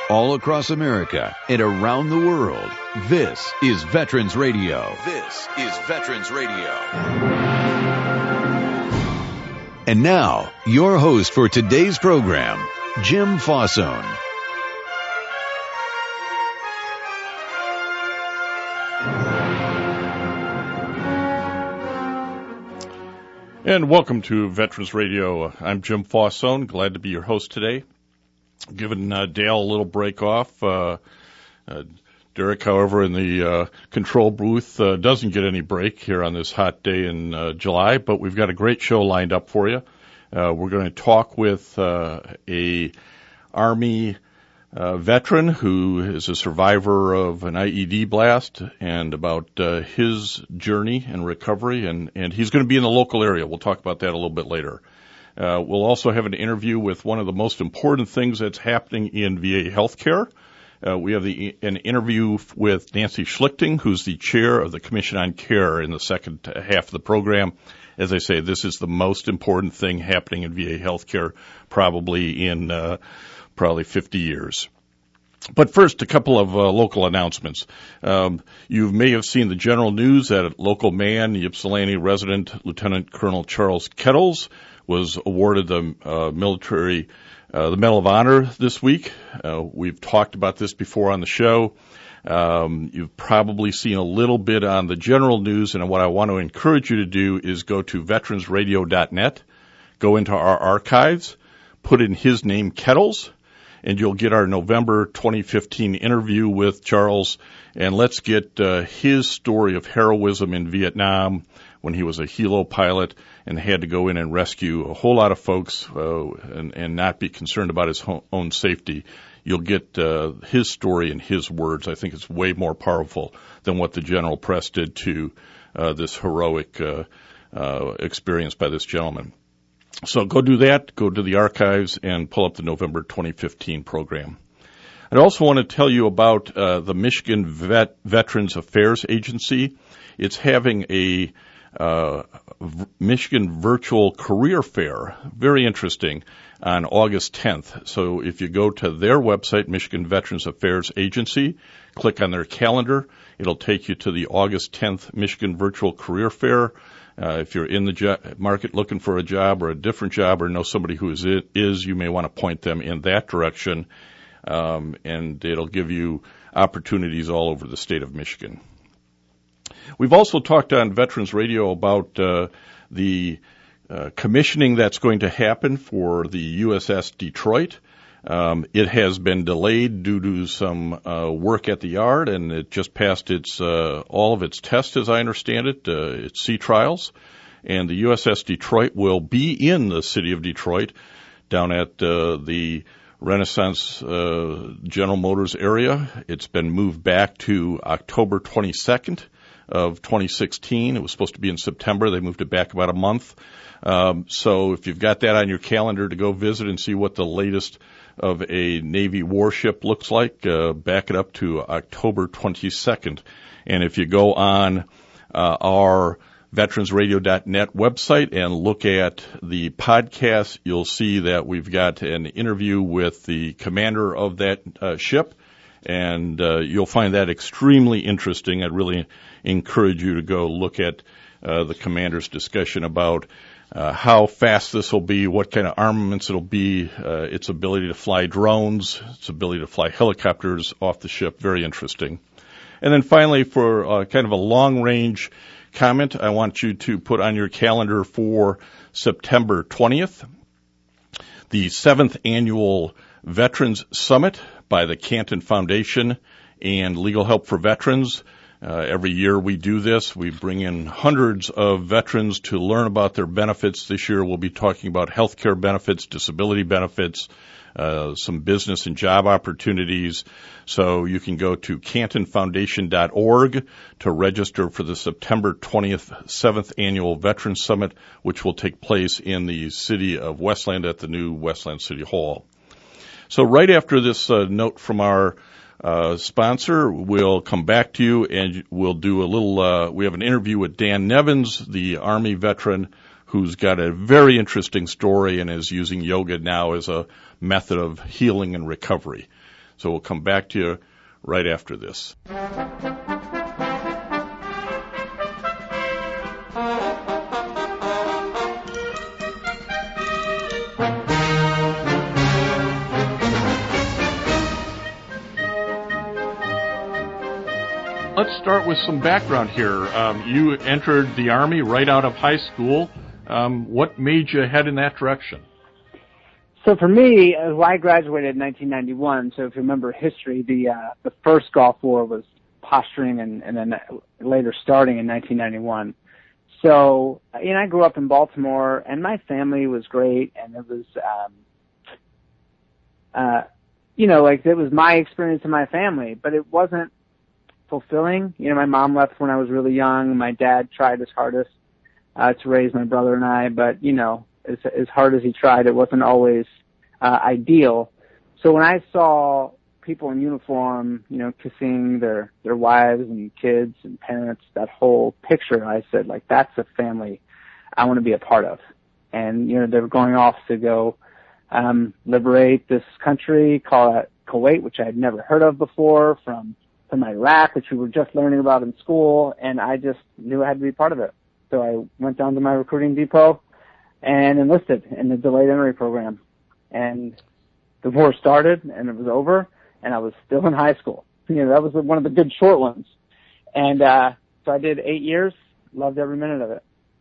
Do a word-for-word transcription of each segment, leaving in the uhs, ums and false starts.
all across America and around the world. This is Veterans Radio. This is Veterans Radio. And now, your host for today's program, Jim Fossone. And welcome to Veterans Radio. I'm Jim Fossone. Glad to be your host today. Giving uh, Dale a little break off. Uh, uh, Derek, however, in the uh, control booth uh, doesn't get any break here on this hot day in uh, July, but we've got a great show lined up for you. Uh, we're going to talk with uh, a Army uh, veteran who is a survivor of an I E D blast and about uh, his journey and recovery, and, and he's going to be in the local area. We'll talk about that a little bit later. Uh, we'll also have an interview with one of the most important things that's happening in V A healthcare. Uh, we have the, an interview with Nancy Schlichting, who's the chair of the Commission on Care, in the second half of the program. As I say, this is the most important thing happening in V A healthcare probably in uh, probably fifty years. But first, a couple of uh, local announcements. Um, you may have seen the general news that local man, Ypsilanti resident Lieutenant Colonel Charles Kettles, was awarded the uh, military, uh, the Medal of Honor this week. Uh, we've talked about this before on the show. Um, you've probably seen a little bit on the general news, and what I want to encourage you to do is go to veterans radio dot net, go into our archives, put in his name, Kettles, and you'll get our November twenty fifteen interview with Charles, and let's get uh, his story of heroism in Vietnam when he was a helo pilot and had to go in and rescue a whole lot of folks uh, and, and not be concerned about his own safety. You'll get uh, his story in his words. I think it's way more powerful than what the general press did to uh, this heroic uh, uh, experience by this gentleman. So go do that. Go to the archives and pull up the November twenty fifteen program. I also want to tell you about uh, the Michigan Vet- Veterans Affairs Agency. It's having a Uh, Michigan Virtual Career Fair, very interesting, on August tenth. So if you go to their website, Michigan Veterans Affairs Agency, click on their calendar, it'll take you to the August tenth Michigan Virtual Career Fair. Uh, if you're in the jo- market looking for a job or a different job or know somebody who is, it is, you may want to point them in that direction, um, and it'll give you opportunities all over the state of Michigan. We've also talked on Veterans Radio about uh, the uh, commissioning that's going to happen for the U S S Detroit. Um, it has been delayed due to some uh, work at the yard, and it just passed its uh, all of its tests, as I understand it, uh, its sea trials. And the U S S Detroit will be in the city of Detroit, down at uh, the Renaissance uh, General Motors area. It's been moved back to October twenty-second. Of twenty sixteen. It was supposed to be in September. They moved it back about a month. Um, so if you've got that on your calendar to go visit and see what the latest of a Navy warship looks like, uh, back it up to October twenty-second. And if you go on uh, our veterans radio dot net website and look at the podcast, you'll see that we've got an interview with the commander of that uh, ship. And uh, you'll find that extremely interesting. I'd really encourage you to go look at uh, the commander's discussion about uh, how fast this will be, what kind of armaments it'll be, uh, its ability to fly drones, its ability to fly helicopters off the ship. Very interesting. And then finally, for uh, kind of a long-range comment, I want you to put on your calendar for September twentieth, the seventh Annual Veterans Summit by the Canton Foundation and Legal Help for Veterans. Uh, every year we do this. We bring in hundreds of veterans to learn about their benefits. This year we'll be talking about health care benefits, disability benefits, uh, some business and job opportunities. So you can go to canton foundation dot org to register for the September twentieth, seventh Annual Veterans Summit, which will take place in the city of Westland at the new Westland City Hall. So right after this uh, note from our uh, sponsor, we'll come back to you and we'll do a little, uh, we have an interview with Dan Nevins, the Army veteran who's got a very interesting story and is using yoga now as a method of healing and recovery. So we'll come back to you right after this. Let's start with some background here. Um, you entered the Army right out of high school. Um, what made you head in that direction? So for me, uh, well, I graduated in nineteen ninety-one. So if you remember history, the uh, the first Gulf War was posturing and, and then later starting in nineteen ninety-one. So, you know, I grew up in Baltimore, and my family was great, and it was, um, uh, you know, like it was my experience in my family, but it wasn't fulfilling. You know, my mom left when I was really young. My dad tried his hardest uh, to raise my brother and I, but, you know, as, as hard as he tried, it wasn't always uh, ideal. So when I saw people in uniform, you know, kissing their, their wives and kids and parents, that whole picture, I said, like, that's a family I want to be a part of. And, you know, they were going off to go um, liberate this country, call it Kuwait, which I had never heard of before, from from Iraq, which we were just learning about in school, and I just knew I had to be part of it. So I went down to my recruiting depot and enlisted in the delayed entry program. And the war started, and it was over, and I was still in high school. You know, that was one of the good short ones. And uh, so I did eight years, loved every minute of it.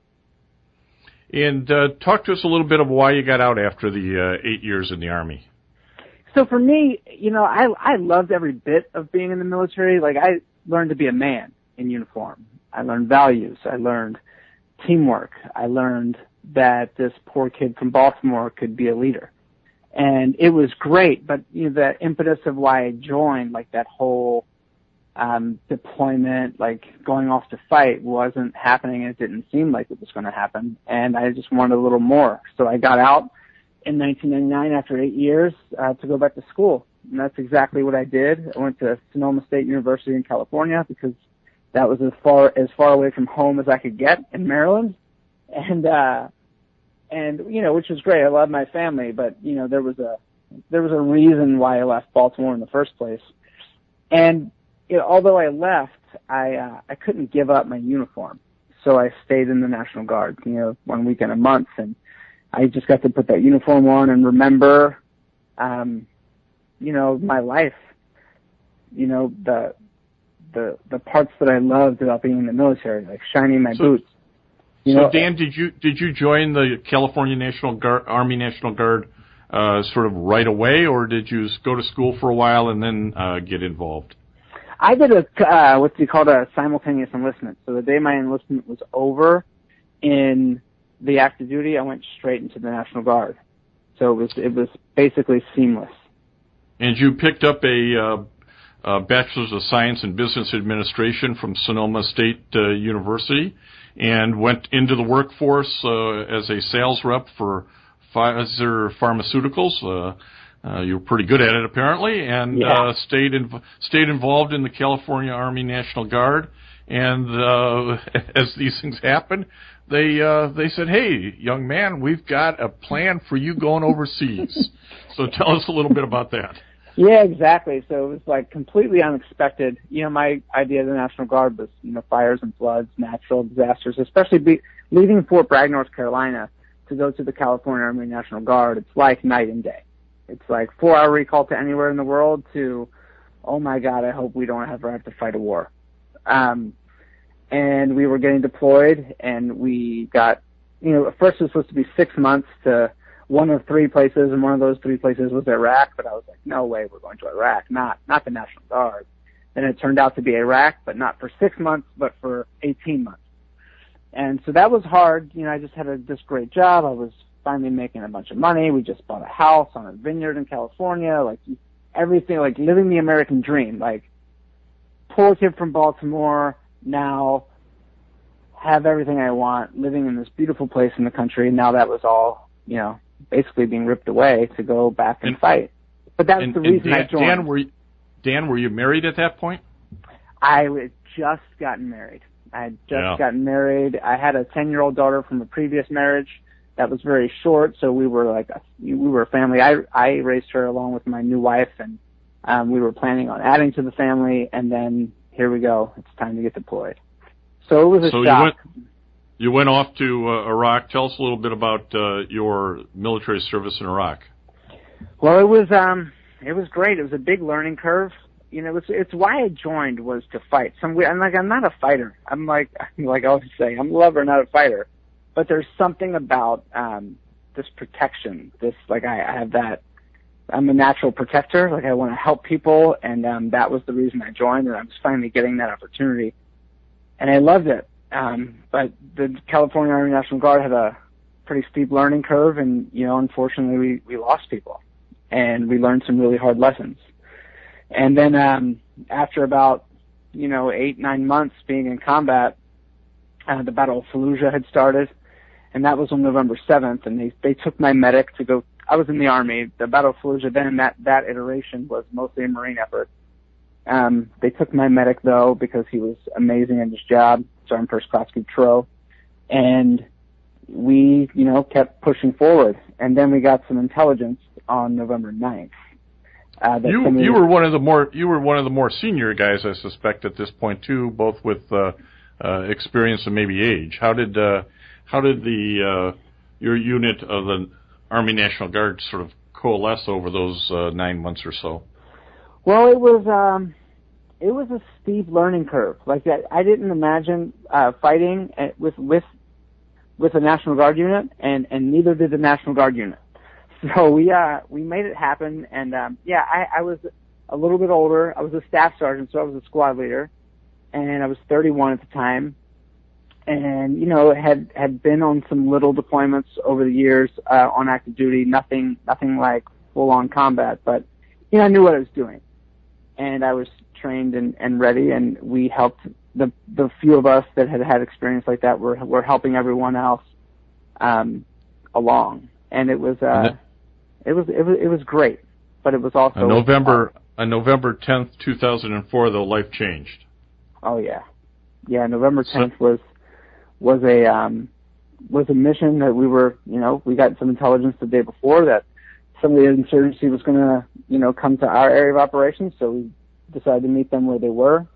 And uh, talk to us a little bit of why you got out after the uh, eight years in the Army. So for me, you know, I I loved every bit of being in the military. Like, I learned to be a man in uniform. I learned values. I learned teamwork. I learned that this poor kid from Baltimore could be a leader. And it was great, but, you know, the impetus of why I joined, like that whole um deployment, like going off to fight, wasn't happening. It didn't seem like it was going to happen. And I just wanted a little more. So I got out in nineteen ninety-nine after eight years uh, to go back to school. And that's exactly what I did. I went to Sonoma State University in California because that was as far as far away from home as I could get in Maryland. And, uh, and, you know, which was great. I love my family, but, you know, there was a, there was a reason why I left Baltimore in the first place. And, you know, although I left, I, uh, I couldn't give up my uniform. So I stayed in the National Guard, you know, one weekend a month, and I just got to put that uniform on and remember, um, you know, my life, you know, the, the, the parts that I loved about being in the military, like shining my so, boots. You so know, Dan, did you, did you join the California National Guard, Army National Guard, uh, sort of right away, or did you go to school for a while and then, uh, get involved? I did a, uh, what's called a simultaneous enlistment. So the day my enlistment was over in the active duty, I went straight into the National Guard. So it was it was basically seamless. And you picked up a, uh, a Bachelor's of Science in Business Administration from Sonoma State uh, University and went into the workforce uh, as a sales rep for Pfizer Pharmaceuticals. Uh, uh, you were pretty good at it, apparently, and yeah. uh, stayed in, stayed involved in the California Army National Guard. And uh, as these things happen, they uh, they said, "Hey, young man, we've got a plan for you going overseas." So tell us a little bit about that. Yeah, exactly. So it was like completely unexpected. You know, my idea of the National Guard was, you know, fires and floods, natural disasters, especially be, leaving Fort Bragg, North Carolina, to go to the California Army National Guard. It's like night and day. It's like four-hour recall to anywhere in the world to, oh my God, I hope we don't ever have to fight a war. Um, and we were getting deployed, and we got, you know, at first it was supposed to be six months to one of three places, and one of those three places was Iraq, but I was like, no way, we're going to Iraq, not, not the National Guard. Then it turned out to be Iraq, but not for six months, but for eighteen months. And so that was hard. You know, I just had a just great job. I was finally making a bunch of money. We just bought a house on a vineyard in California, like everything, like living the American dream, like poor kid from Baltimore, now have everything I want, living in this beautiful place in the country. And now that was all, you know, basically being ripped away to go back and, and fight. But that's and, the reason Dan, I joined. Dan were, you, Dan, were you married at that point? I had just gotten married. I had just yeah. gotten married. I had a ten-year-old daughter from a previous marriage that was very short, so we were like a, we were a family. I I raised her along with my new wife, and Um, we were planning on adding to the family, and then here we go. It's time to get deployed. So it was a so shock. You went, you went off to uh, Iraq. Tell us a little bit about uh, your military service in Iraq. Well, it was um, it was great. It was a big learning curve. You know, it's it's why I joined was to fight. Some I'm like I'm not a fighter. I'm like like I always say, I'm a lover, not a fighter. But there's something about um, this protection. This like I, I have that. I'm a natural protector. Like I want to help people, and um, that was the reason I joined. And I was finally getting that opportunity, and I loved it. Um, but the California Army National Guard had a pretty steep learning curve, and you know, unfortunately, we we lost people, and we learned some really hard lessons. And then um, after about you know eight nine months being in combat, uh, the Battle of Fallujah had started, and that was on November seventh. And they they took my medic to go. I was in the Army. The Battle of Fallujah then, that, that iteration was mostly a Marine effort. Um, they took my medic, though, because he was amazing at his job, Sergeant First Class Goutreau. And we, you know, kept pushing forward. And then we got some intelligence on November ninth. Uh, that you you were one of the more you were one of the more senior guys, I suspect, at this point too, both with uh, uh, experience and maybe age. How did uh, how did the uh, your unit of the Army National Guard sort of coalesce over those uh, nine months or so? Well, it was um, it was a steep learning curve. Like that, I didn't imagine uh, fighting with with with a National Guard unit, and, and neither did the National Guard unit. So we uh we made it happen, and um, yeah, I, I was a little bit older. I was a staff sergeant, so I was a squad leader, and I was thirty-one at the time. And, you know, had, had been on some little deployments over the years, uh, on active duty, nothing, nothing like full on combat, but, you know, I knew what I was doing. And I was trained and, and ready, and we helped the, the few of us that had had experience like that were, were helping everyone else, um, along. And it was, uh, it was, it was, it was great, but it was also. On November, on November tenth, two thousand four, though, life changed. Oh, yeah. Yeah, November tenth so, was, was a um, was a mission that we were, you know, we got some intelligence the day before that some of the insurgency was going to, you know, come to our area of operations, so we decided to meet them where they were.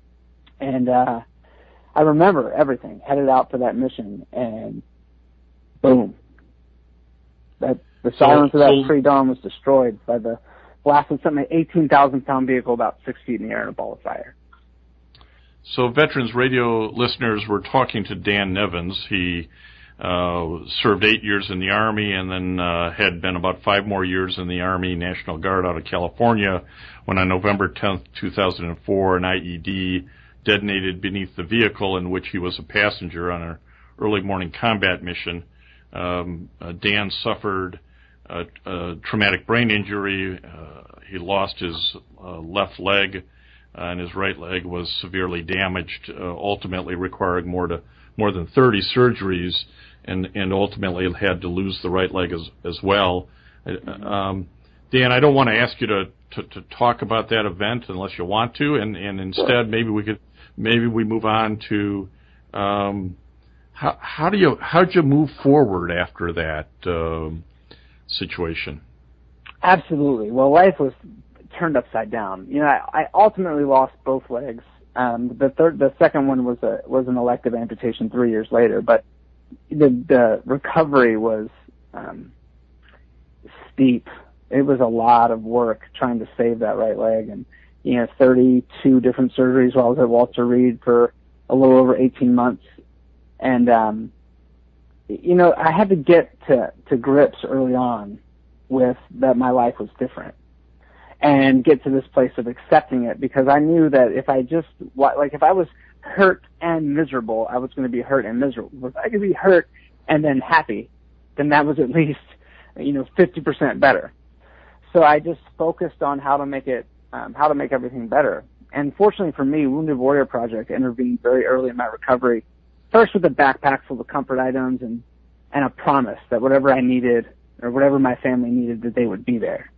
And uh, I remember everything, headed out for that mission, and boom. That the silence so, of that so, pre-dawn was destroyed by the blast of something, an eighteen thousand pound vehicle about six feet in the air in a ball of fire. So Veterans Radio listeners, were talking to Dan Nevins. He uh, served eight years in the Army and then uh, had been about five more years in the Army National Guard out of California when on November tenth, two thousand four, an I E D detonated beneath the vehicle in which he was a passenger on an early morning combat mission. Um, uh, Dan suffered a, a traumatic brain injury. Uh, he lost his uh, left leg. Uh, and his right leg was severely damaged, uh, ultimately requiring more to more than thirty surgeries, and, and ultimately had to lose the right leg as as well. Um, Dan, I don't want to ask you to, to, to talk about that event unless you want to, and, and instead maybe we could maybe we move on to um, how how do you how did you move forward after that um, situation? Absolutely. Well, life was turned upside down. You know, I, I ultimately lost both legs. Um, the third, the second one was a was an elective amputation three years later. But the the recovery was um, steep. It was a lot of work trying to save that right leg, and you know, thirty-two different surgeries while I was at Walter Reed for a little over eighteen months. And um, you know, I had to get to to grips early on with that my life was different, and get to this place of accepting it, because I knew that if I just, like if I was hurt and miserable, I was going to be hurt and miserable. If I could be hurt and then happy, then that was at least, you know, fifty percent better. So I just focused on how to make it, um, how to make everything better. And fortunately for me, Wounded Warrior Project intervened very early in my recovery, first with a backpack full of comfort items and, and a promise that whatever I needed or whatever my family needed, that they would be there.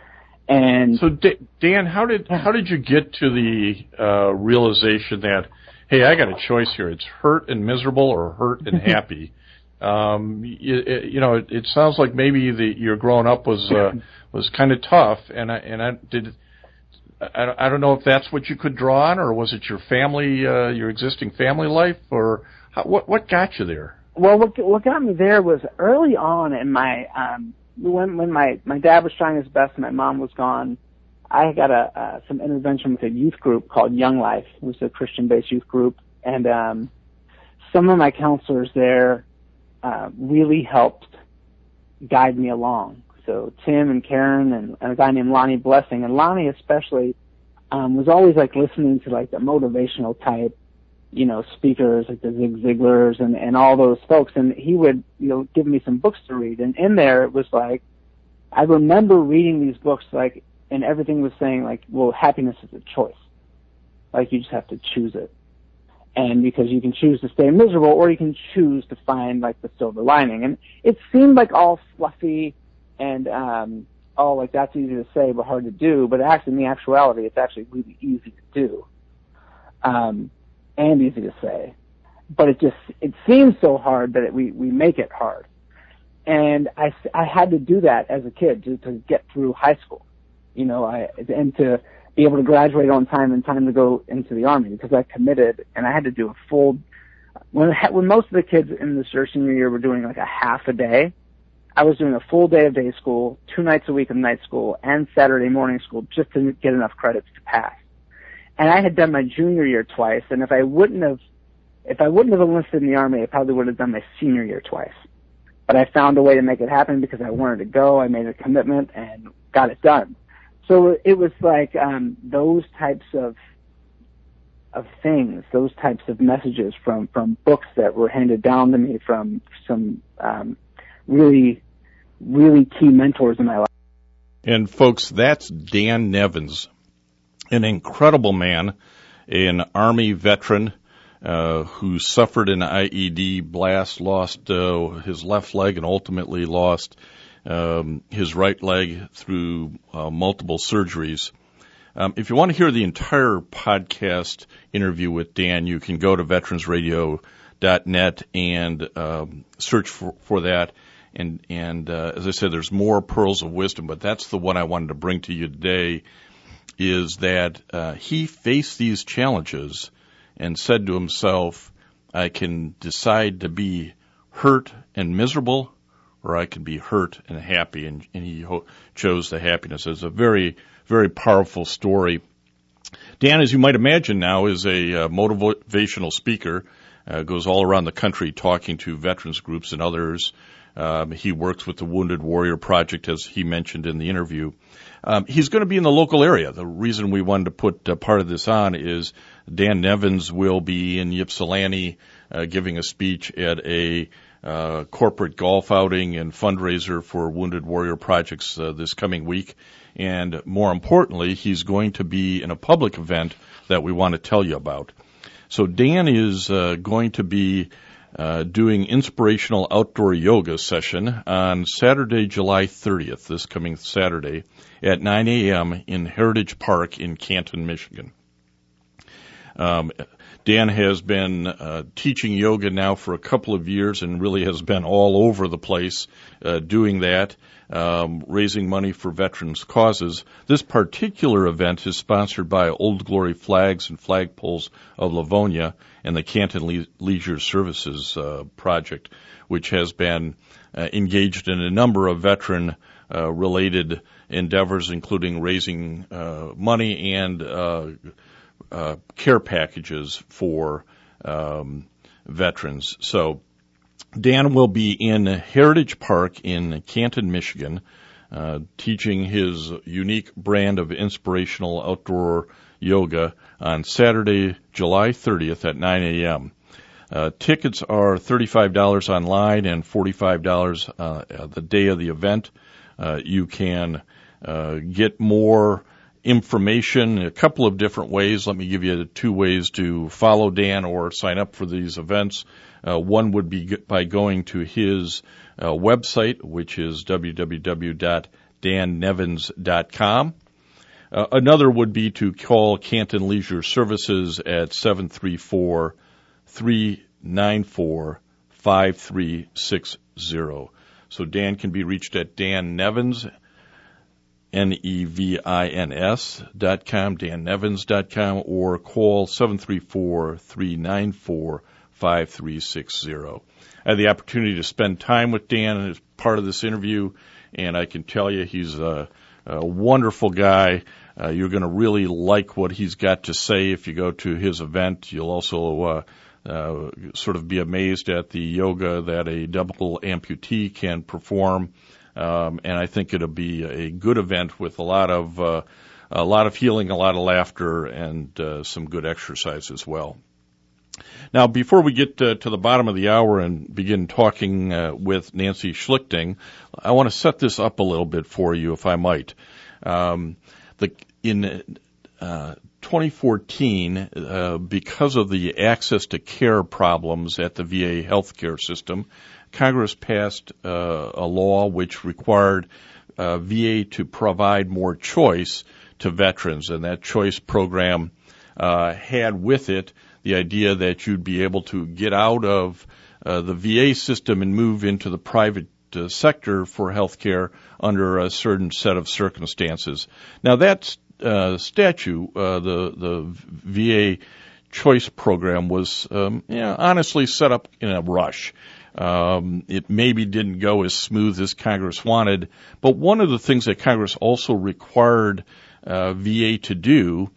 And so, Dan, how did how did you get to the uh, realization that, hey, I got a choice here? It's hurt and miserable or hurt and happy. um, you, you know, it, it sounds like maybe the, your growing up was uh, was kind of tough. And I, and I did I, I don't know if that's what you could draw on, or was it your family, uh, your existing family life, or how, what what got you there? Well, what what got me there was early on in my um, when when my my dad was trying his best and my mom was gone. I got a uh, some intervention with a youth group called Young Life. It was a Christian-based youth group, and um, some of my counselors there uh, really helped guide me along. So Tim and Karen and, and a guy named Lonnie Blessing, and Lonnie especially um, was always like listening to like the motivational type, you know, speakers like the Zig Ziglars and and all those folks, and he would, you know, give me some books to read, and in there it was like I remember reading these books like. And everything was saying, like, well, happiness is a choice. Like, you just have to choose it. And because you can choose to stay miserable, or you can choose to find, like, the silver lining. And it seemed like all fluffy and, um, oh, like, that's easy to say but hard to do. But actually, in the actuality, it's actually really easy to do. Um, and easy to say. But it just, it seems so hard that it, we, we make it hard. And I, I had to do that as a kid to, to get through high school. You know, I, and to be able to graduate on time and time to go into the Army, because I committed and I had to do a full, when, when most of the kids in the senior year were doing like a half a day, I was doing a full day of day school, two nights a week of night school, and Saturday morning school just to get enough credits to pass. And I had done my junior year twice, and if I wouldn't have, if I wouldn't have enlisted in the Army, I probably would have done my senior year twice. But I found a way to make it happen because I wanted to go, I made a commitment, and got it done. So it was like um, those types of of things, those types of messages from, from books that were handed down to me from some um, really, really key mentors in my life. And folks, that's Dan Nevins, an incredible man, an Army veteran uh, who suffered an I E D blast, lost uh, his left leg, and ultimately lost Um, his right leg through uh, multiple surgeries. Um, if you want to hear the entire podcast interview with Dan, you can go to veterans radio dot net and um, search for, for that. And, and uh, as I said, there's more pearls of wisdom, but that's the one I wanted to bring to you today, is that uh, he faced these challenges and said to himself, I can decide to be hurt and miserable, or I could be hurt and happy, and, and he ho- chose the happiness. It's a very, very powerful story. Dan, as you might imagine now, is a uh, motivational speaker, uh, goes all around the country talking to veterans groups and others. Um, he works with the Wounded Warrior Project, as he mentioned in the interview. Um, he's going to be in the local area. The reason we wanted to put uh, part of this on is Dan Nevins will be in Ypsilanti uh, giving a speech at a Uh, corporate golf outing and fundraiser for Wounded Warrior Projects uh, this coming week. And more importantly, he's going to be in a public event that we want to tell you about. So Dan is uh, going to be uh, doing inspirational outdoor yoga session on Saturday, July thirtieth, this coming Saturday at nine a.m. in Heritage Park in Canton, Michigan. Um, Dan has been uh, teaching yoga now for a couple of years and really has been all over the place uh, doing that, um, raising money for veterans' causes. This particular event is sponsored by Old Glory Flags and Flagpoles of Livonia and the Canton Le- Leisure Services uh, Project, which has been uh, engaged in a number of veteran-related uh, endeavors, including raising uh, money and uh Uh, care packages for um, veterans. So Dan will be in Heritage Park in Canton, Michigan, uh, teaching his unique brand of inspirational outdoor yoga on Saturday, July thirtieth at nine a.m. Uh, tickets are thirty-five dollars online and forty-five dollars uh, the day of the event. Uh, you can uh, get more information a couple of different ways. Let me give you two ways to follow Dan or sign up for these events. Uh, one would be by going to his uh, website, which is w w w dot dan nevins dot com. Uh, another would be to call Canton Leisure Services at seven three four, three nine four, five three six zero. So Dan can be reached at Dan Nevins N E V I N S dot com, dan nevins dot com, or call seven three four, three nine four, five three six zero. I had the opportunity to spend time with Dan as part of this interview, and I can tell you he's a, a wonderful guy. Uh, you're going to really like what he's got to say if you go to his event. You'll also uh, uh, sort of be amazed at the yoga that a double amputee can perform. Um, and I think it'll be a good event with a lot of uh, a lot of healing, a lot of laughter, and uh, some good exercise as well. Now, before we get uh, to the bottom of the hour and begin talking uh, with Nancy Schlichting, I want to set this up a little bit for you, if I might. Um, the, in uh, twenty fourteen, uh, because of the access to care problems at the V A healthcare system, Congress passed uh, a law which required uh, V A to provide more choice to veterans, and that choice program uh, had with it the idea that you'd be able to get out of uh, the V A system and move into the private uh, sector for health care under a certain set of circumstances. Now, that uh, statute, uh, the, the V A choice program, was um, you know, honestly set up in a rush. Um, it maybe didn't go as smooth as Congress wanted, but one of the things that Congress also required uh, V A to do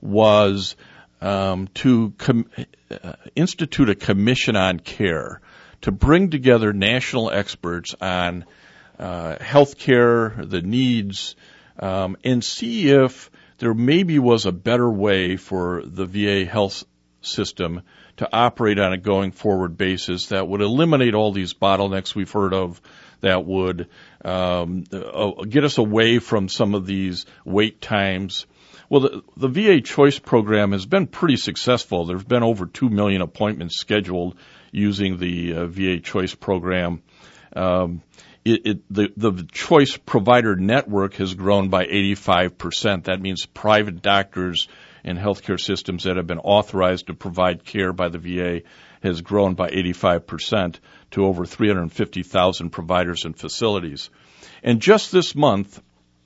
was Um, to com- uh, institute a commission on care to bring together national experts on uh, health care, the needs, um, and see if there maybe was a better way for the V A health system to operate on a going forward basis that would eliminate all these bottlenecks we've heard of, that would um, uh, get us away from some of these wait times. Well, the, the V A Choice program has been pretty successful. There have been over two million appointments scheduled using the uh, V A Choice program. Um, it, it, the, the Choice provider network has grown by eighty-five percent. That means private doctors and healthcare systems that have been authorized to provide care by the V A has grown by eighty-five percent to over three hundred fifty thousand providers and facilities. And just this month,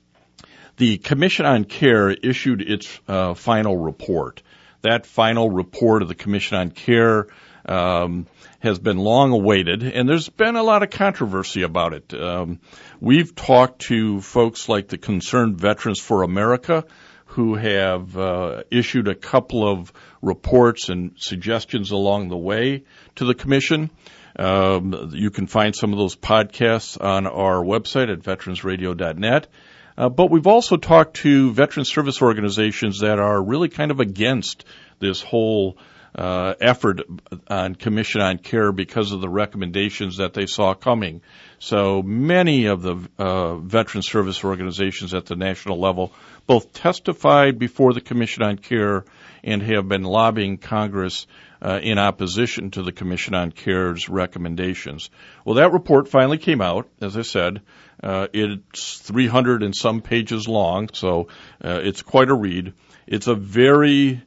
the Commission on Care issued its uh, final report. That final report of the Commission on Care um, has been long awaited, and there's been a lot of controversy about it. Um, we've talked to folks like the Concerned Veterans for America, who have uh, issued a couple of reports and suggestions along the way to the Commission. Um, you can find some of those podcasts on our website at veterans radio dot net. Uh, but we've also talked to veteran service organizations that are really kind of against this whole uh, effort on Commission on Care because of the recommendations that they saw coming. So many of the uh, veteran service organizations at the national level both testified before the Commission on Care and have been lobbying Congress uh, in opposition to the Commission on Care's recommendations. Well, that report finally came out, as I said. Uh, it's three hundred and some pages long, so uh, it's quite a read. It's a very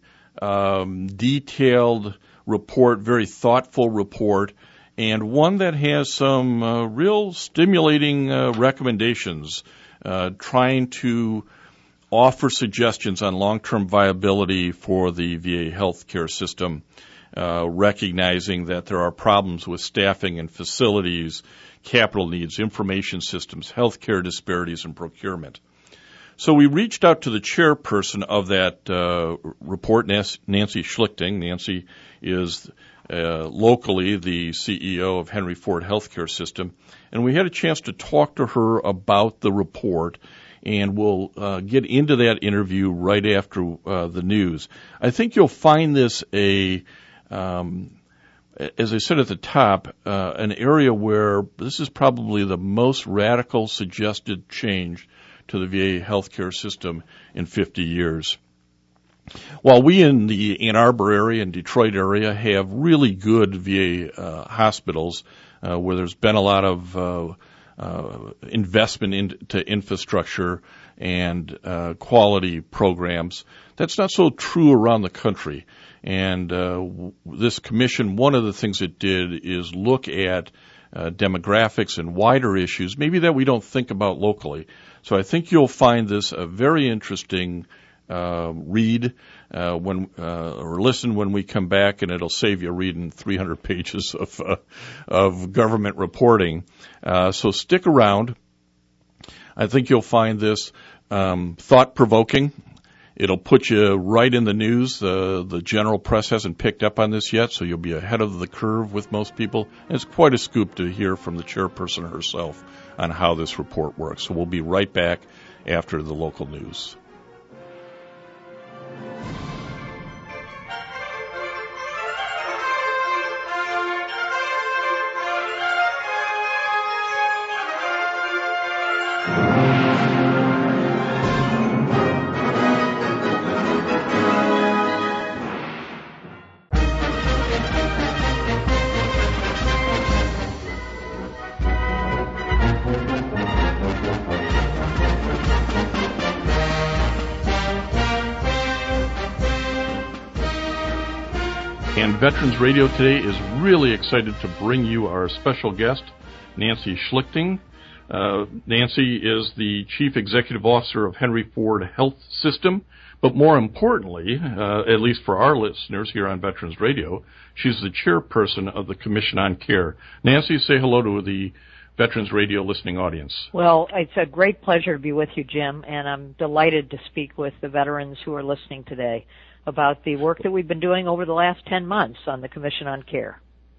um, detailed report, very thoughtful report, and one that has some uh, real stimulating uh, recommendations, uh, trying to offer suggestions on long-term viability for the V A healthcare system, uh, recognizing that there are problems with staffing and facilities, capital needs, information systems, healthcare disparities, and procurement. So we reached out to the chairperson of that uh, report, Nancy Schlichting. Nancy is uh, locally the C E O of Henry Ford Healthcare System, and we had a chance to talk to her about the report, and we'll uh, get into that interview right after uh, the news. I think you'll find this a um, as I said at the top, uh, an area where this is probably the most radical suggested change to the V A healthcare system in fifty years. While we in the Ann Arbor area and Detroit area have really good V A uh, hospitals uh, where there's been a lot of uh, uh, investment into infrastructure and uh, quality programs, that's not so true around the country. And uh, this commission, one of the things it did is look at uh, demographics and wider issues, maybe that we don't think about locally. So I think you'll find this a very interesting uh, read uh, when uh, or listen when we come back, and it'll save you reading three hundred pages of uh, of government reporting. Uh, so stick around. I think you'll find this um, thought-provoking. It'll put you right in the news. Uh, the general press hasn't picked up on this yet, so you'll be ahead of the curve with most people. And it's quite a scoop to hear from the chairperson herself on how this report works. So we'll be right back after the local news. And Veterans Radio today is really excited to bring you our special guest, Nancy Schlichting. Uh, Nancy is the Chief Executive Officer of Henry Ford Health System, but more importantly, uh, at least for our listeners here on Veterans Radio, she's the chairperson of the Commission on Care. Nancy, say hello to the Veterans Radio listening audience. Well, it's a great pleasure to be with you, Jim, and I'm delighted to speak with the veterans who are listening today about the work that we've been doing over the last ten months on the Commission on Care.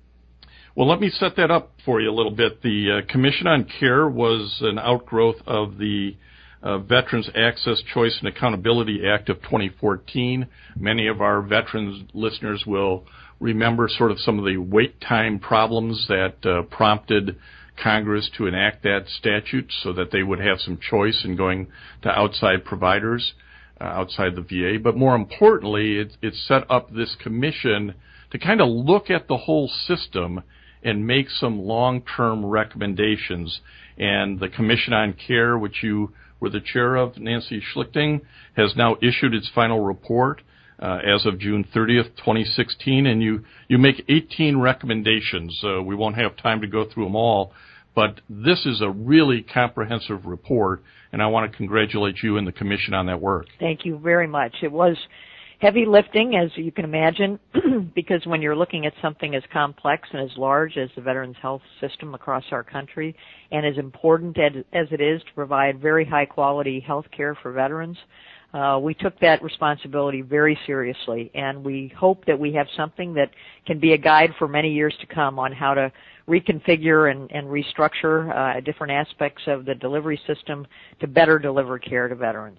Well, let me set that up for you a little bit. The uh, Commission on Care was an outgrowth of the uh, Veterans Access, Choice, and Accountability Act of twenty fourteen. Many of our veterans listeners will remember sort of some of the wait time problems that uh, prompted Congress to enact that statute so that they would have some choice in going to outside providers. Uh, outside the V A, but more importantly, it, it set up this commission to kind of look at the whole system and make some long-term recommendations. And the Commission on Care, which you were the chair of, Nancy Schlichting, has now issued its final report uh, as of June thirtieth, twenty sixteen, and you, you make eighteen recommendations. Uh, we won't have time to go through them all, but this is a really comprehensive report, and I want to congratulate you and the Commission on that work. Thank you very much. It was heavy lifting, as you can imagine, because when you're looking at something as complex and as large as the Veterans Health System across our country, and as important as it is to provide very high-quality health care for veterans, uh, we took that responsibility very seriously, and we hope that we have something that can be a guide for many years to come on how to reconfigure and, and restructure uh, different aspects of the delivery system to better deliver care to veterans.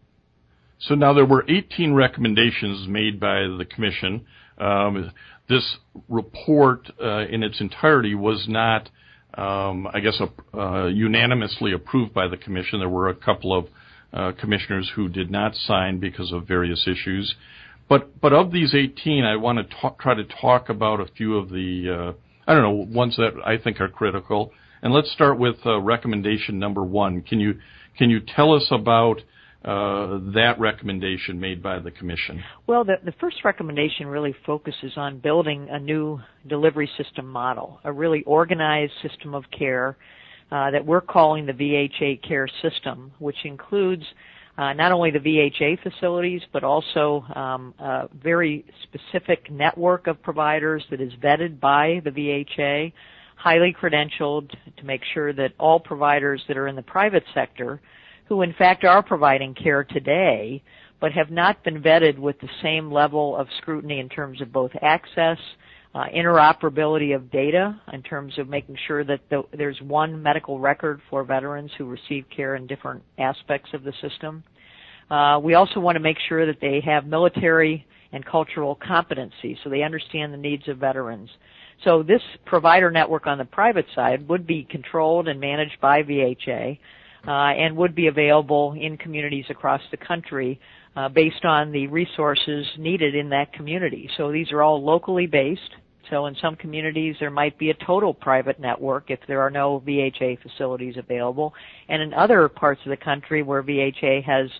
So now there were eighteen recommendations made by the Commission. Um, this report uh, in its entirety was not, um, I guess, uh, unanimously approved by the Commission. There were a couple of uh, commissioners who did not sign because of various issues. But but of these eighteen, I want to talk, try to talk about a few of the uh, I don't know, ones that I think are critical. And let's start with uh, recommendation number one. Can you can you tell us about uh, that recommendation made by the Commission? Well, the, the first recommendation really focuses on building a new delivery system model, a really organized system of care uh, that we're calling the V H A Care System, which includes Uh, not only the V H A facilities, but also um, a very specific network of providers that is vetted by the V H A, highly credentialed to make sure that all providers that are in the private sector, who in fact are providing care today, but have not been vetted with the same level of scrutiny in terms of both access, uh, interoperability of data, in terms of making sure that the, there's one medical record for veterans who receive care in different aspects of the system. Uh, we also want to make sure that they have military and cultural competency so they understand the needs of veterans. So this provider network on the private side would be controlled and managed by V H A uh, and would be available in communities across the country uh, based on the resources needed in that community. So these are all locally based. So in some communities there might be a total private network if there are no V H A facilities available. And in other parts of the country where V H A has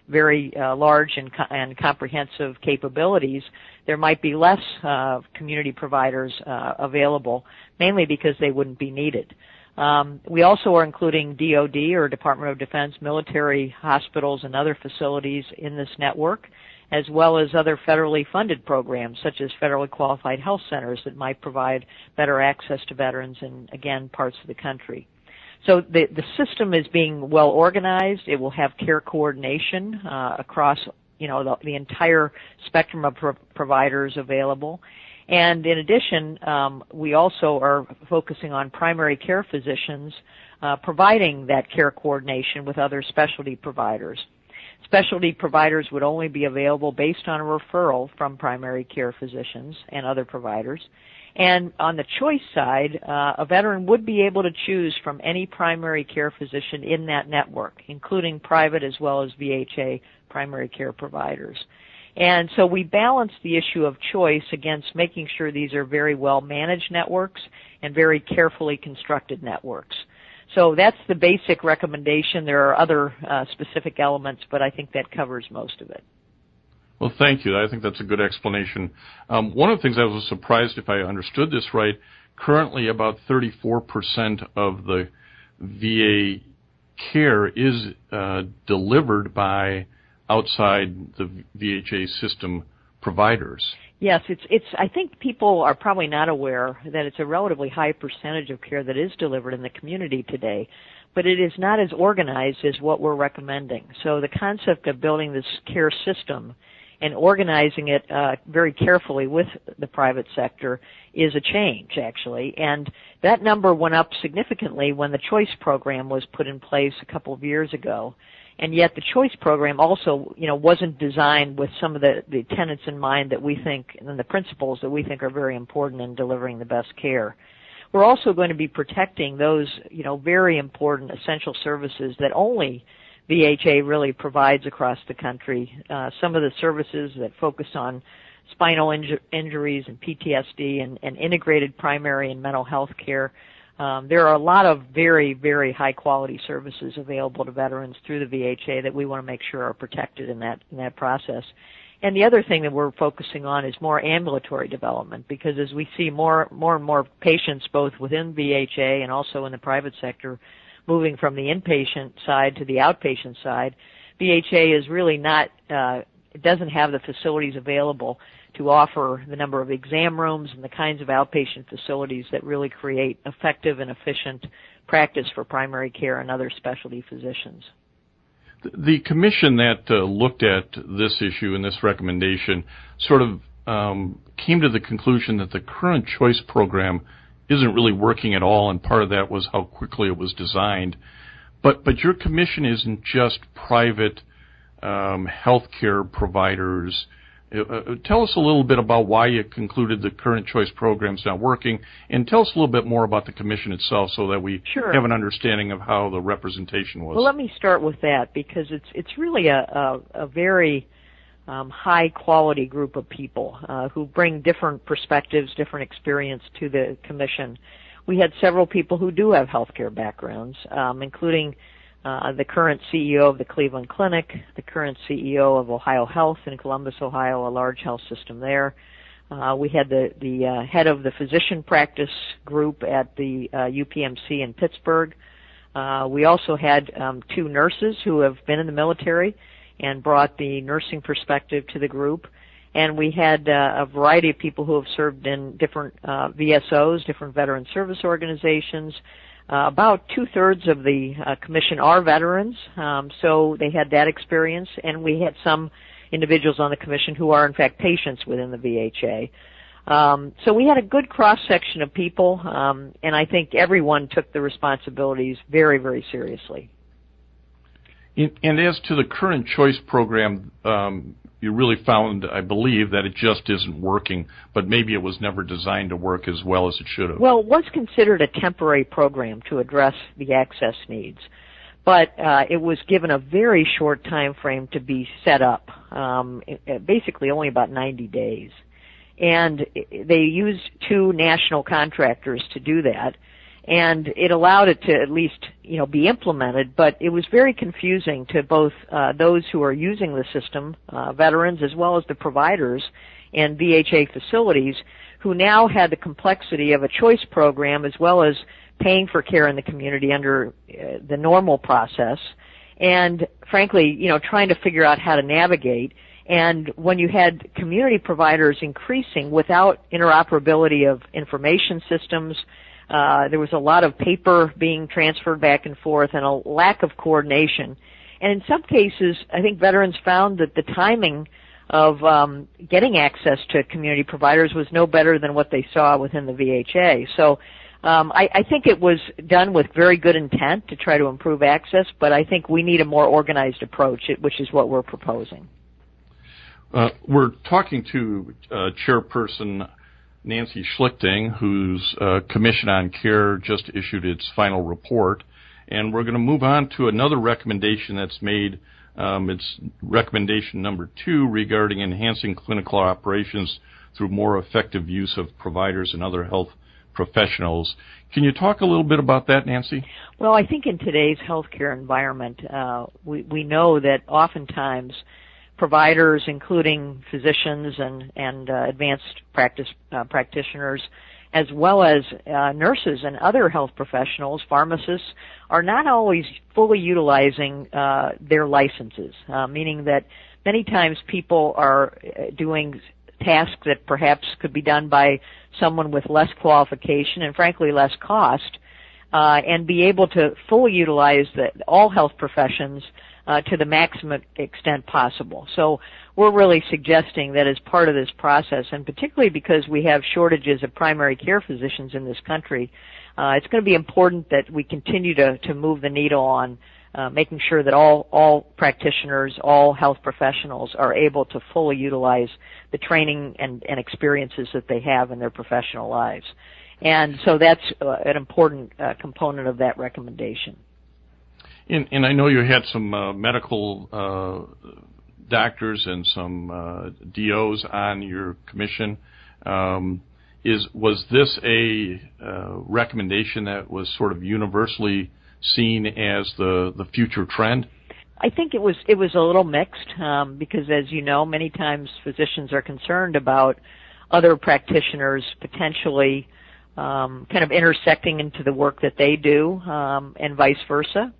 very uh, large and, co- and comprehensive capabilities, there might be less uh, community providers uh, available, mainly because they wouldn't be needed. Um, we also are including D O D, or Department of Defense, military hospitals and other facilities in this network, as well as other federally funded programs, such as federally qualified health centers that might provide better access to veterans in, again, parts of the country. So the, the system is being well organized. It will have care coordination uh, across, you know, the, the entire spectrum of pro- providers available. And in addition, um, we also are focusing on primary care physicians uh, providing that care coordination with other specialty providers. Specialty providers would only be available based on a referral from primary care physicians and other providers. And on the choice side, uh, a veteran would be able to choose from any primary care physician in that network, including private as well as V H A primary care providers. And so we balance the issue of choice against making sure these are very well managed networks and very carefully constructed networks. So that's the basic recommendation. There are other uh, specific elements, but I think that covers most of it. Well, thank you. I think that's a good explanation. Um, one of the things I was surprised, if I understood this right, currently about thirty-four percent of the V A care is uh, delivered by outside the V H A system providers. Yes, it's, it's, I think people are probably not aware that it's a relatively high percentage of care that is delivered in the community today, but it is not as organized as what we're recommending. So the concept of building this care system and organizing it uh, very carefully with the private sector is a change, actually. And that number went up significantly when the CHOICE program was put in place a couple of years ago. And yet the CHOICE program also, you know, wasn't designed with some of the, the tenets in mind that we think, and the principles that we think are very important in delivering the best care. We're also going to be protecting those, you know, very important essential services that only V H A really provides across the country. Uh, some of the services that focus on spinal inju- injuries and P T S D and, and integrated primary and mental health care. Um, there are a lot of very, very high-quality services available to veterans through the V H A that we want to make sure are protected in that in that process. And the other thing that we're focusing on is more ambulatory development, because as we see more, more and more patients both within V H A and also in the private sector moving from the inpatient side to the outpatient side, V H A is really not, uh, it doesn't have the facilities available to offer the number of exam rooms and the kinds of outpatient facilities that really create effective and efficient practice for primary care and other specialty physicians. The commission that uh, looked at this issue and this recommendation sort of um, came to the conclusion that the current CHOICE program isn't really working at all, and part of that was how quickly it was designed. But but your commission isn't just private um, healthcare providers. Uh, tell us a little bit about why you concluded the current CHOICE program is not working, and tell us a little bit more about the commission itself so that we sure. have an understanding of how the representation was. Well, let me start with that, because it's it's really a, a, a very um, high-quality group of people uh, who bring different perspectives, different experience to the commission. We had several people who do have healthcare backgrounds, um, including Uh, the current C E O of the Cleveland Clinic, the current C E O of Ohio Health in Columbus, Ohio, a large health system there. Uh, we had the, the uh, head of the physician practice group at the uh, U P M C in Pittsburgh. Uh, we also had um, two nurses who have been in the military and brought the nursing perspective to the group. And we had uh, a variety of people who have served in different uh, V S Os, different veteran service organizations. Uh, about two-thirds of the uh, commission are veterans, um, so they had that experience, and we had some individuals on the commission who are, in fact, patients within the V H A. Um, so we had a good cross-section of people, um, and I think everyone took the responsibilities very, very seriously. In, and as to the current CHOICE program, um, you really found, I believe, that it just isn't working, but maybe it was never designed to work as well as it should have. Well, it was considered a temporary program to address the access needs, but uh, it was given a very short time frame to be set up, um, basically only about ninety days. And they used two national contractors to do that. and it allowed it to at least, you know, be implemented, but it was very confusing to both uh, those who are using the system, uh, veterans, as well as the providers in V H A facilities, who now had the complexity of a choice program as well as paying for care in the community under uh, the normal process, and frankly, you know, trying to figure out how to navigate. And when you had community providers increasing without interoperability of information systems, uh, there was a lot of paper being transferred back and forth and a lack of coordination. And in some cases, I think veterans found that the timing of um, getting access to community providers was no better than what they saw within the V H A. So um, I, I think it was done with very good intent to try to improve access, but I think we need a more organized approach, which is what we're proposing. Uh, we're talking to uh, Chairperson Nancy Schlichting, whose uh, Commission on Care just issued its final report, and we're going to move on to another recommendation that's made. Um, it's recommendation number two regarding enhancing clinical operations through more effective use of providers and other health professionals. Can you talk a little bit about that, Nancy? Well, I think in today's healthcare environment, uh, we, we know that oftentimes providers, including physicians and, and uh, advanced practice uh, practitioners, as well as uh, nurses and other health professionals, pharmacists, are not always fully utilizing uh, their licenses, uh, meaning that many times people are doing tasks that perhaps could be done by someone with less qualification and, frankly, less cost, uh, and be able to fully utilize the, all health professions uh, to the maximum extent possible. So we're really suggesting that as part of this process, and particularly because we have shortages of primary care physicians in this country, uh, it's going to be important that we continue to, to move the needle on uh, making sure that all, all practitioners, all health professionals are able to fully utilize the training and, and experiences that they have in their professional lives. And so that's uh, an important uh, component of that recommendation. And, and I know you had some uh, medical uh, doctors and some uh, D Os on your commission. Um, is was this a uh, recommendation that was sort of universally seen as the, the future trend? I think it was it was a little mixed um, because, as you know, many times physicians are concerned about other practitioners potentially um, kind of intersecting into the work that they do, um, and vice versa.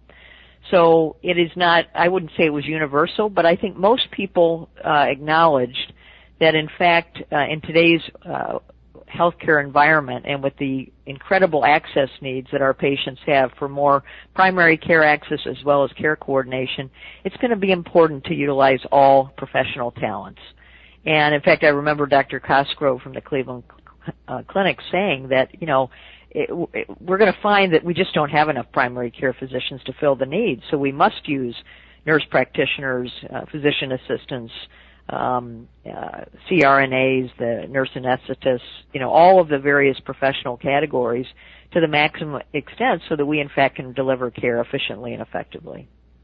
So it is not, I wouldn't say it was universal, but I think most people uh, acknowledged that, in fact, uh, in today's uh, healthcare environment and with the incredible access needs that our patients have for more primary care access as well as care coordination, it's going to be important to utilize all professional talents. And, in fact, I remember Doctor Cosgrove from the Cleveland uh, Clinic saying that, you know, It, it, we're going to find that we just don't have enough primary care physicians to fill the needs, so we must use nurse practitioners, uh, physician assistants, um, uh, C R N As, the nurse anesthetists, you know, all of the various professional categories to the maximum extent so that we, in fact, can deliver care efficiently and effectively.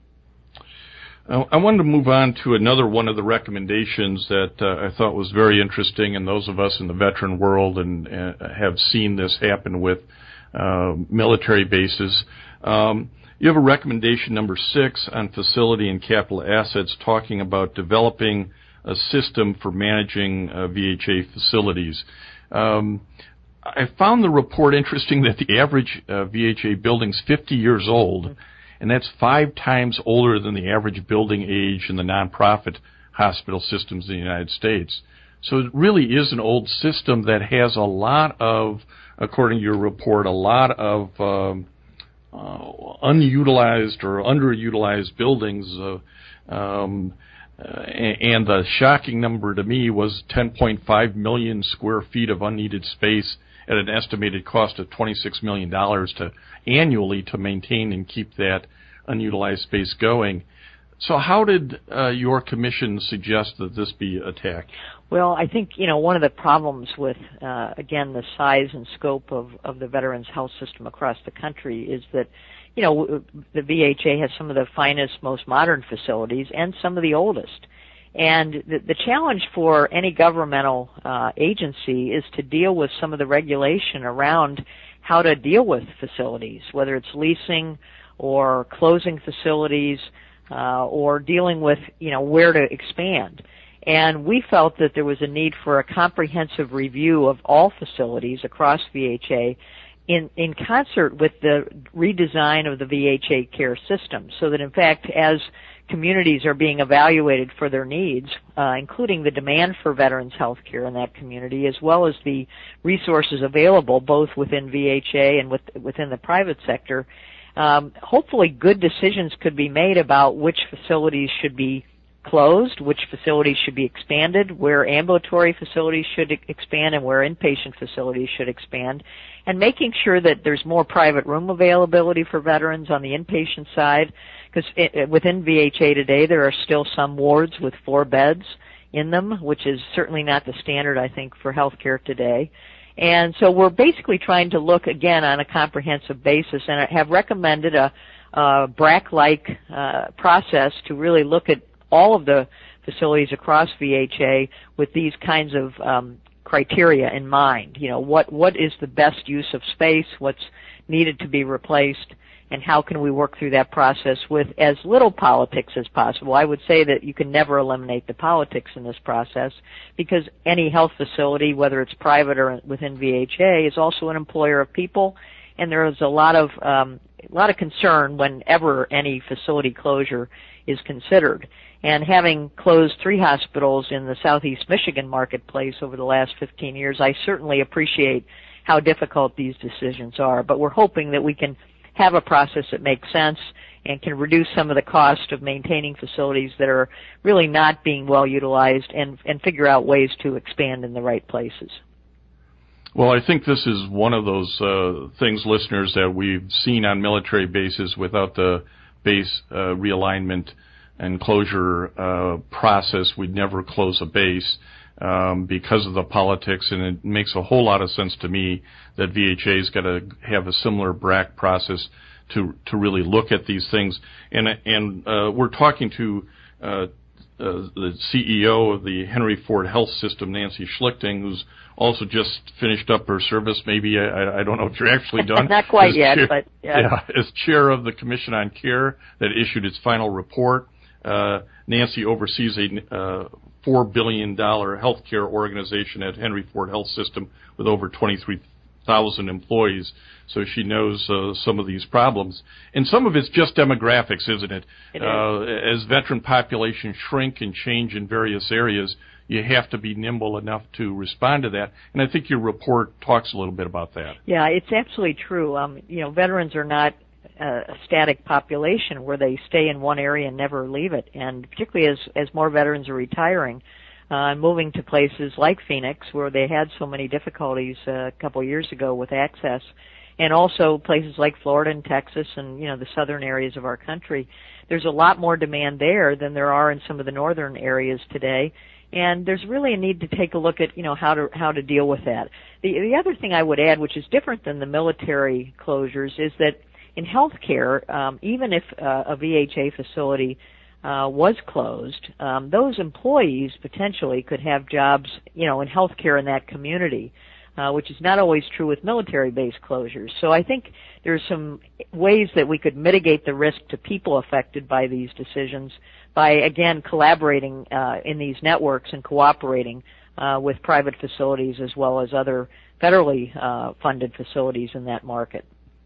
I wanted to move on to another one of the recommendations that uh, I thought was very interesting, and those of us in the veteran world and uh, have seen this happen with uh, military bases. Um, you have a recommendation number six on facility and capital assets, talking about developing a system for managing uh, V H A facilities. Um, I found the report interesting that the average uh, V H A building is fifty years old. Mm-hmm. And that's five times older than the average building age in the nonprofit hospital systems in the United States. So it really is an old system that has a lot of, according to your report, a lot of um, uh, unutilized or underutilized buildings. Uh, um, uh, and the shocking number to me was ten point five million square feet of unneeded space at an estimated cost of twenty-six million dollars to annually to maintain and keep that unutilized space going. So how did uh, your commission suggest that this be attacked? Well, I think, you know, one of the problems with, uh, again, the size and scope of, of the Veterans Health System across the country is that, you know, the V H A has some of the finest, most modern facilities and some of the oldest. And the, the challenge for any governmental uh, agency is to deal with some of the regulation around how to deal with facilities, whether it's leasing or closing facilities, uh, or dealing with, you know, where to expand. And we felt that there was a need for a comprehensive review of all facilities across V H A in, in concert with the redesign of the V H A care system, so that in fact as communities are being evaluated for their needs, uh, including the demand for veterans health care in that community, as well as the resources available both within V H A and with, within the private sector, um, hopefully good decisions could be made about which facilities should be closed, which facilities should be expanded, where ambulatory facilities should expand and where inpatient facilities should expand, and making sure that there's more private room availability for veterans on the inpatient side, because within V H A today there are still some wards with four beds in them, which is certainly not the standard, I think, for healthcare today. And so we're basically trying to look again on a comprehensive basis, and have recommended a, a B R A C-like uh, process to really look at all of the facilities across V H A with these kinds of um, criteria in mind. You know, what what is the best use of space, what's needed to be replaced, and how can we work through that process with as little politics as possible. I would say that you can never eliminate the politics in this process, because any health facility, whether it's private or within V H A, is also an employer of people, and there is a lot of um, a lot of concern whenever any facility closure is considered. And having closed three hospitals in the Southeast Michigan marketplace over the last fifteen years, I certainly appreciate how difficult these decisions are. But we're hoping that we can have a process that makes sense and can reduce some of the cost of maintaining facilities that are really not being well utilized, and, and figure out ways to expand in the right places. Well, I think this is one of those uh, things, listeners, that we've seen on military bases without the base uh, realignment and closure uh, process. We'd never close a base um, because of the politics, and it makes a whole lot of sense to me that V H A's got to have a similar B R A C process to to really look at these things. And and uh, we're talking to uh, uh, the C E O of the Henry Ford Health System, Nancy Schlichting, who's also just finished up her service. Maybe I, I don't know if you're actually done. Not quite as yet, chair, but yeah. yeah, as chair of the Commission on Care that issued its final report. Uh, Nancy oversees a uh, four billion dollars healthcare organization at Henry Ford Health System with over twenty-three thousand employees, so she knows uh, some of these problems. And some of it's just demographics, isn't it? It uh, is. As veteran populations shrink and change in various areas, you have to be nimble enough to respond to that. And I think your report talks a little bit about that. Yeah, it's absolutely true. Um, you know, veterans are not a static population where they stay in one area and never leave it. And particularly as, as more veterans are retiring, uh, moving to places like Phoenix, where they had so many difficulties uh, a couple of years ago with access, and also places like Florida and Texas and, you know, the southern areas of our country. There's a lot more demand there than there are in some of the northern areas today. And there's really a need to take a look at, you know, how to how to deal with that. The, the other thing I would add, which is different than the military closures, is that in healthcare, um, even if uh, a V H A facility uh, was closed, um, those employees potentially could have jobs, you know, in healthcare in that community, uh, which is not always true with military-based closures. So I think there's some ways that we could mitigate the risk to people affected by these decisions by, again, collaborating uh, in these networks and cooperating uh, with private facilities as well as other federally uh, funded facilities in that market.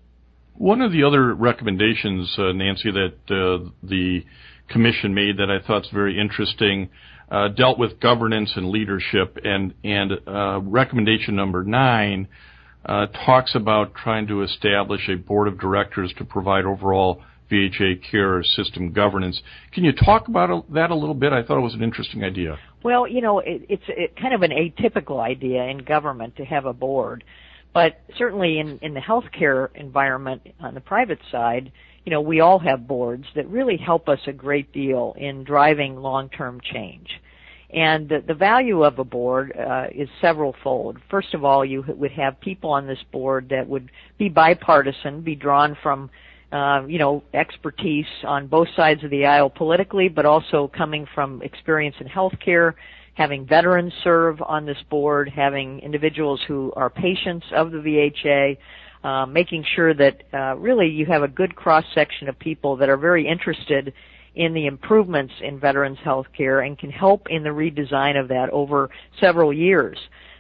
One of the other recommendations, uh, Nancy, that uh, the Commission made that I thought is very interesting uh, dealt with governance and leadership, and, and uh, recommendation number nine uh, talks about trying to establish a board of directors to provide overall V H A care system governance. Can you talk about that a little bit? I thought it was an interesting idea. Well, you know, it, it's it, kind of an atypical idea in government to have a board. But certainly in, in the healthcare environment on the private side, you know, we all have boards that really help us a great deal in driving long-term change. And the, the value of a board uh, is several-fold. First of all, you would have people on this board that would be bipartisan, be drawn from, uh, you know, expertise on both sides of the aisle politically, but also coming from experience in healthcare, having veterans serve on this board, having individuals who are patients of the V H A, uh, making sure that uh, really you have a good cross-section of people that are very interested in the improvements in veterans health care and can help in the redesign of that over several years.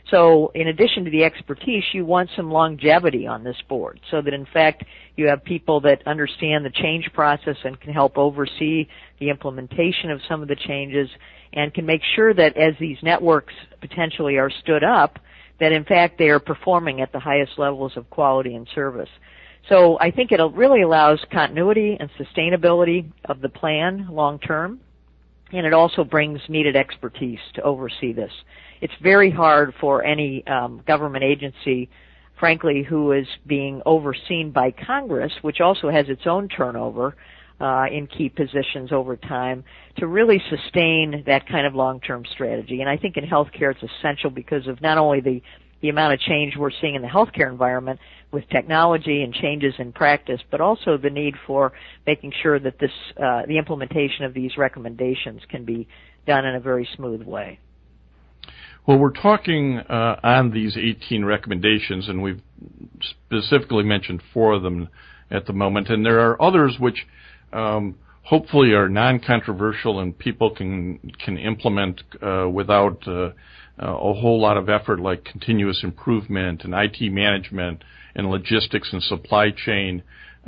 So in addition to the expertise, you want some longevity on this board so that, in fact, you have people that understand the change process and can help oversee the implementation of some of the changes and can make sure that as these networks potentially are stood up, that, in fact, they are performing at the highest levels of quality and service. So I think it really allows continuity and sustainability of the plan long term, and it also brings needed expertise to oversee this. It's very hard for any um, government agency, frankly, who is being overseen by Congress, which also has its own turnover uh, in key positions over time, to really sustain that kind of long-term strategy. And I think in healthcare it's essential because of not only the, the amount of change we're seeing in the healthcare environment with technology and changes in practice, but also the need for making sure that this uh, the implementation of these recommendations can be done in a very smooth way. Well, we're talking uh, on these eighteen recommendations, and we've specifically mentioned four of them at the moment, and there are others which um, hopefully are non-controversial and people can can implement uh, without uh, a whole lot of effort, like continuous improvement and I T management and logistics and supply chain,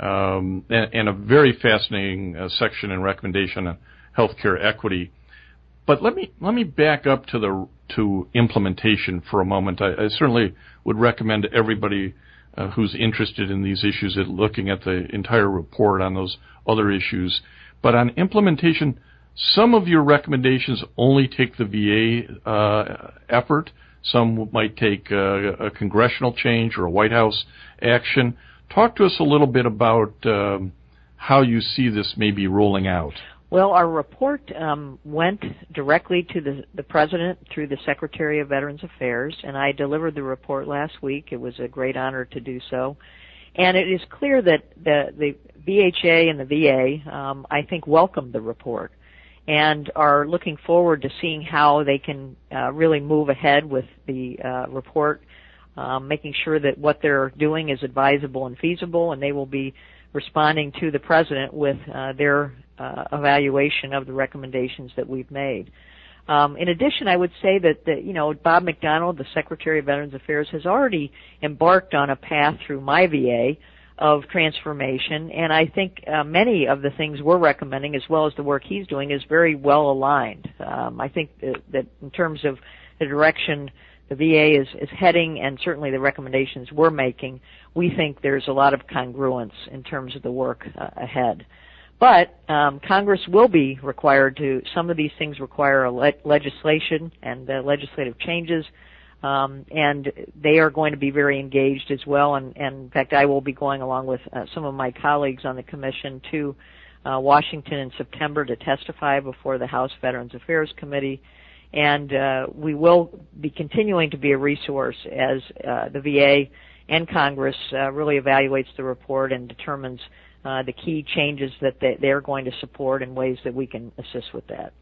um, and, and a very fascinating uh, section and recommendation on healthcare equity. But let me let me back up to the to implementation for a moment. I, I certainly would recommend to everybody uh, who's interested in these issues at looking at the entire report on those other issues. But on implementation, some of your recommendations only take the V A uh, effort. Some might take uh, a congressional change or a White House action. Talk to us a little bit about um, how you see this maybe rolling out. Well, our report um, went directly to the, the President through the Secretary of Veterans Affairs, and I delivered the report last week. It was a great honor to do so. And it is clear that the, the V H A and the V A, um, I think, welcomed the report and are looking forward to seeing how they can uh, really move ahead with the uh, report, um, making sure that what they're doing is advisable and feasible, and they will be responding to the President with uh, their uh, evaluation of the recommendations that we've made. Um, in addition, I would say that, the, you know, Bob McDonald, the Secretary of Veterans Affairs, has already embarked on a path through my V A of transformation, and I think uh, many of the things we're recommending, as well as the work he's doing, is very well aligned. Um, I think that, that in terms of the direction the V A is, is heading, and certainly the recommendations we're making, we think there's a lot of congruence in terms of the work uh, ahead. But um, Congress will be required to, some of these things require a le- legislation and uh, legislative changes, um, and they are going to be very engaged as well. And, and in fact, I will be going along with uh, some of my colleagues on the Commission to uh, Washington in September to testify before the House Veterans Affairs Committee. And uh, we will be continuing to be a resource as uh, the V A and Congress uh, really evaluates the report and determines uh, the key changes that they, they're going to support in ways that we can assist with that.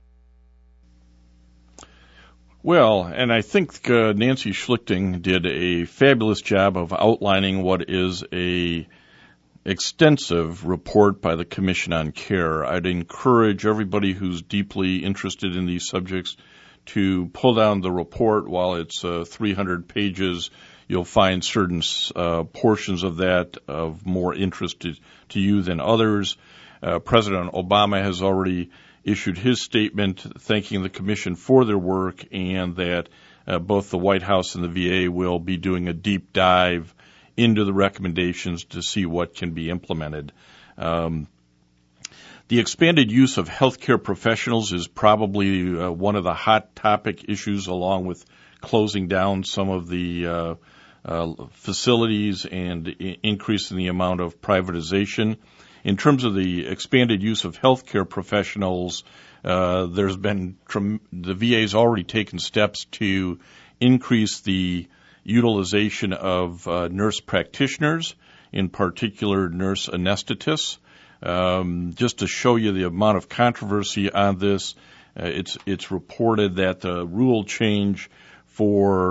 Well, and I think uh, Nancy Schlichting did a fabulous job of outlining what is a extensive report by the Commission on Care. I'd encourage everybody who's deeply interested in these subjects to pull down the report. While it's uh, three hundred pages, you'll find certain uh, portions of that of more interest to, to you than others. Uh, President Obama has already issued his statement thanking the Commission for their work, and that uh, both the White House and the V A will be doing a deep dive into the recommendations to see what can be implemented. Um, the expanded use of healthcare professionals is probably uh, one of the hot topic issues, along with closing down some of the uh, uh, facilities and I- increasing the amount of privatization. In terms of the expanded use of healthcare professionals, uh, there's been trim- the V A's already taken steps to increase the utilization of uh, nurse practitioners, in particular nurse anesthetists. Um, just to show you the amount of controversy on this, uh, it's it's reported that the rule change for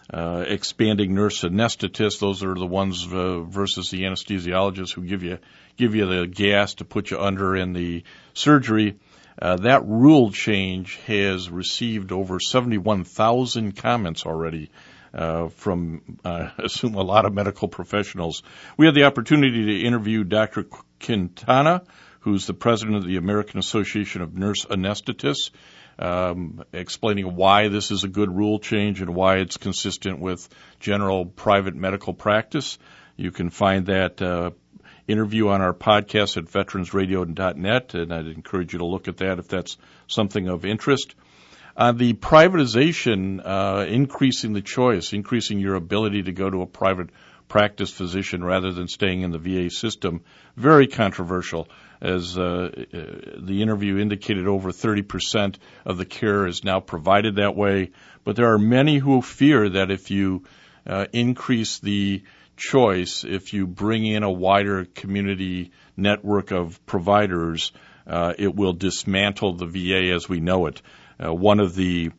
uh, expanding nurse anesthetists. Those are the ones uh, versus the anesthesiologists who give you give you the gas to put you under in the surgery. Uh, that rule change has received over seventy-one thousand comments already uh, from, uh, I assume, a lot of medical professionals. We had the opportunity to interview Doctor Quintana, who's the president of the American Association of Nurse Anesthetists, um, explaining why this is a good rule change and why it's consistent with general private medical practice. You can find that uh, interview on our podcast at veterans radio dot net, and I'd encourage you to look at that if that's something of interest. Uh, the privatization, uh, increasing the choice, increasing your ability to go to a private practice physician rather than staying in the V A system, very controversial. As uh, the interview indicated, over thirty percent of the care is now provided that way. But there are many who fear that if you uh, increase the choice, if you bring in a wider community network of providers, uh, it will dismantle the V A as we know it. Uh, one of the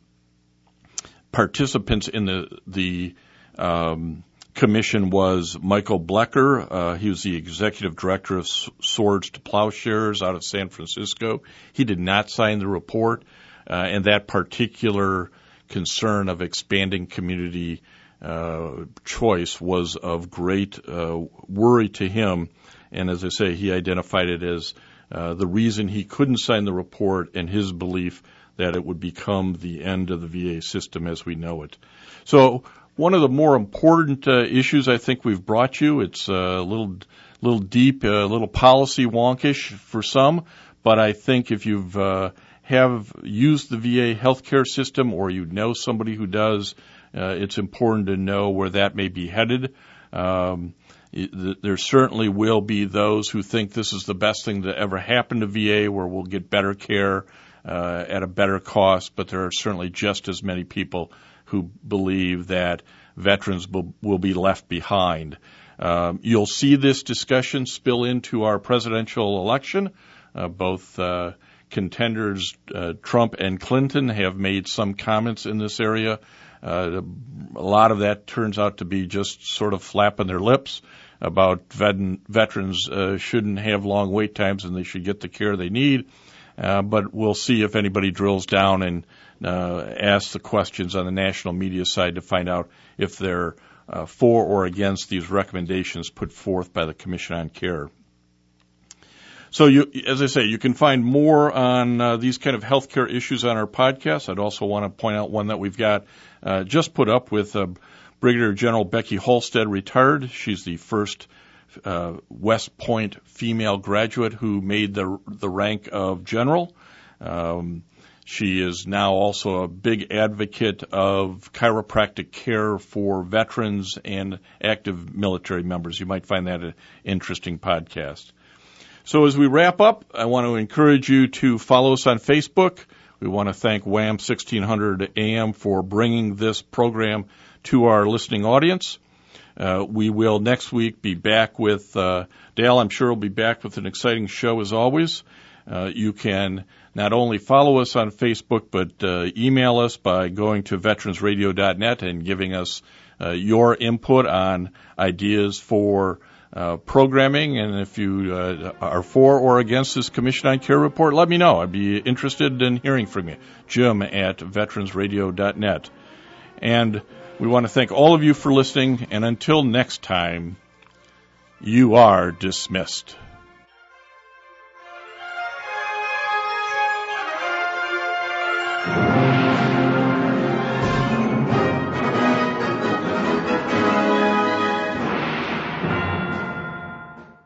participants in the the um, commission was Michael Blecker. Uh, he was the executive director of Swords to Plowshares out of San Francisco. He did not sign the report, uh, and that particular concern of expanding community uh, choice was of great uh, worry to him. And as I say, he identified it as uh, the reason he couldn't sign the report and his belief that it would become the end of the V A system as we know it. So one of the more important uh, issues I think we've brought you, it's uh, a little, little deep, a little policy wonkish for some, but I think if you've uh, have used the V A healthcare system or you know somebody who does, uh, it's important to know where that may be headed. Um, it, there certainly will be those who think this is the best thing that ever happened to V A, where we'll get better care uh, at a better cost, but there are certainly just as many people who believe that veterans will, will be left behind. Um, you'll see this discussion spill into our presidential election. Uh, both uh, contenders, uh, Trump and Clinton, have made some comments in this area. Uh, a lot of that turns out to be just sort of flapping their lips about vet- veterans uh, shouldn't have long wait times and they should get the care they need. Uh, but we'll see if anybody drills down and uh, asks the questions on the national media side to find out if they're uh, for or against these recommendations put forth by the Commission on Care. So, you, as I say, you can find more on uh, these kind of healthcare issues on our podcast. I'd also want to point out one that we've got uh, just put up with uh, Brigadier General Becky Halstead, retired. She's the first uh, West Point female graduate who made the the rank of general. Um, she is now also a big advocate of chiropractic care for veterans and active military members. You might find that an interesting podcast. So as we wrap up, I want to encourage you to follow us on Facebook. We want to thank W A M sixteen hundred A M for bringing this program to our listening audience. Uh, we will next week be back with, uh, Dale, I'm sure will be back with an exciting show as always. Uh, you can not only follow us on Facebook, but uh, email us by going to veterans radio dot net and giving us uh, your input on ideas for Uh, programming, and if you uh, are for or against this Commission on Care report, let me know. I'd be interested in hearing from you. Jim at veterans radio dot net. And we want to thank all of you for listening, and until next time, you are dismissed.